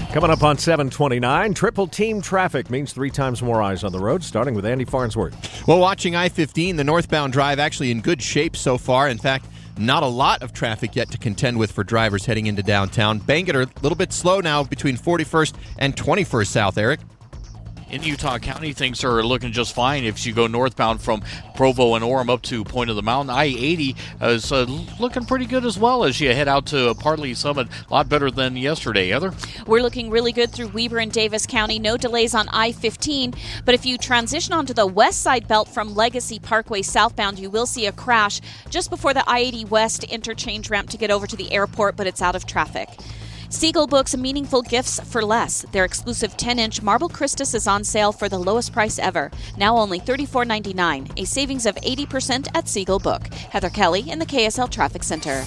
Coming up on 729, triple team traffic means 3 times more eyes on the road, starting with Andy Farnsworth. Well, watching I-15, the northbound drive actually in good shape so far. In fact, not a lot of traffic yet to contend with for drivers heading into downtown. Bangerter, a little bit slow now between 41st and 21st South, Eric. In Utah County, things are looking just fine. If you go northbound from Provo and Orem up to Point of the Mountain, I-80 is looking pretty good as well as you head out to Partly Summit. A lot better than yesterday. Heather? We're looking really good through Weber and Davis County. No delays on I-15. But if you transition onto the west side belt from Legacy Parkway southbound, you will see a crash just before the I-80 West interchange ramp to get over to the airport, but it's out of traffic. Siegel Books Meaningful Gifts for Less. Their exclusive 10-inch Marble Christus is on sale for the lowest price ever, now only $34.99, a savings of 80% at Siegel Book. Heather Kelly in the KSL Traffic Center.